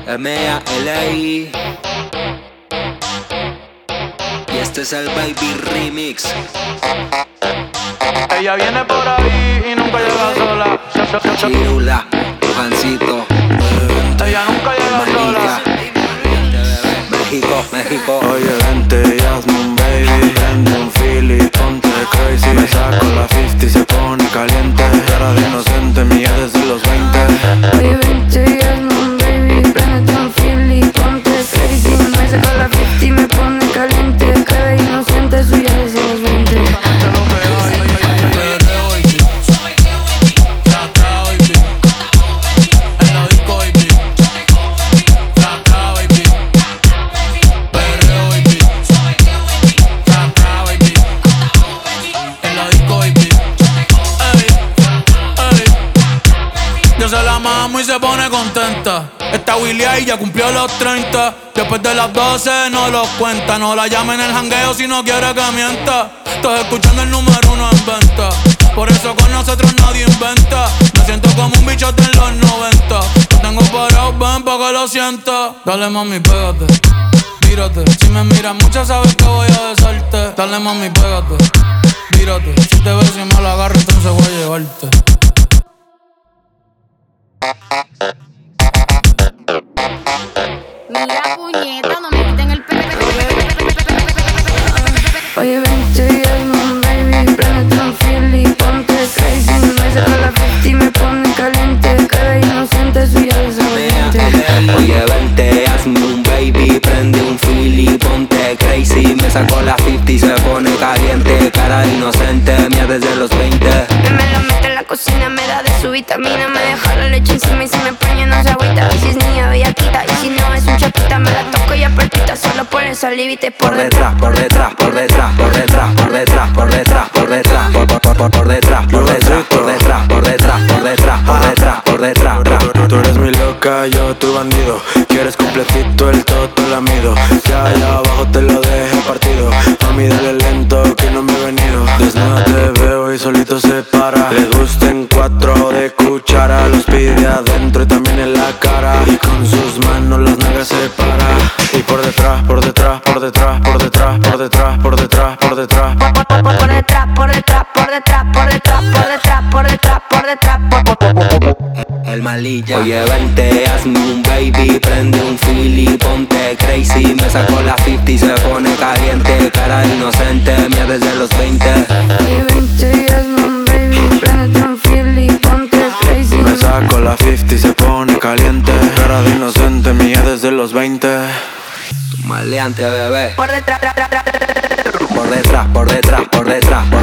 M.A.L.I. Y este es el Baby Remix. Ella viene por ahí y nunca llega sola. Chirula, Juancito. Ella nunca llega sola. México, México. Oye, vente y hazme un baby. Prende un Philly, ponte crazy. Me saco la 50 y se pone caliente. Cara de inocente, mía desde los 20. Oye, vente y hazme un baby. Prende un Philly, ponte crazy. Me saco la 50 y me pone caliente. Cara de inocente, suya desde los 20. Y se pone contenta. Esta Willy ahí ya cumplió los 30. Después de las 12 no los cuenta. No la llame en el jangueo si no quiere que mienta. Estás escuchando el número 1 en venta. Por eso con nosotros nadie inventa. Me siento como un bichote en los 90. Lo tengo parado, ven pa' que lo sienta. Dale mami, pégate, mírate. Si me miras mucho sabes que voy a besarte. Dale mami, pégate, mírate. Si te ves y me la agarro entonces voy a llevarte. Mira, puñeta, no me quiten el pelo. Oye, vente y hazme un baby. Prende un Philly, ponte crazy. Me saco la 50 y me pone caliente. Cara de inocente, suya desde los 20. Oye, vente, hazme un baby. Prende un Philly, ponte crazy. Me saco la 50 y se pone caliente. Cara de inocente, mía desde los 20. Me lo mete en la cocina, me da de su vitamina. Me deja la leche encima y si me empaña no se agüita. Y si es niña, bellaquita. Y si no es un chapita, me la toco y apretita. Solo pone salivita y por detrás. Por detrás, por detrás, por detrás, por detrás, por detrás, por detrás, por detrás, por detrás, por detrás, por detrás, por detrás, por detrás, por detrás. Tú eres mi loca, yo tu bandido. Quieres completito el toto lamido. Que allá abajo te lo deje partido. Mami, dale lento que no me he venido. Desnuda te veo y solito se para. Le gusta en 4 de cuchara. Los pide adentro y también en la cara. Y con sus manos las nalgas separa. Y por detrás, por detrás, por detrás, por detrás, por detrás, por detrás, por detrás. Por detrás, por detrás, por detrás, por detrás, por detrás, por detrás, por detrás. El malilla. Oye, vente, hazme un baby. Prende un Philly, ponte crazy. Me saco la 50 y se pone caliente. Cara inocente, mía desde los 20. Oye, vente y hazme un baby. Prende un Philly, ponte crazy. Me saco la 50 y se pone caliente. Cara de inocente, mía desde los 20. Tu maleante, bebé. Por detrás, Por detrás, por detrás, por detrás, por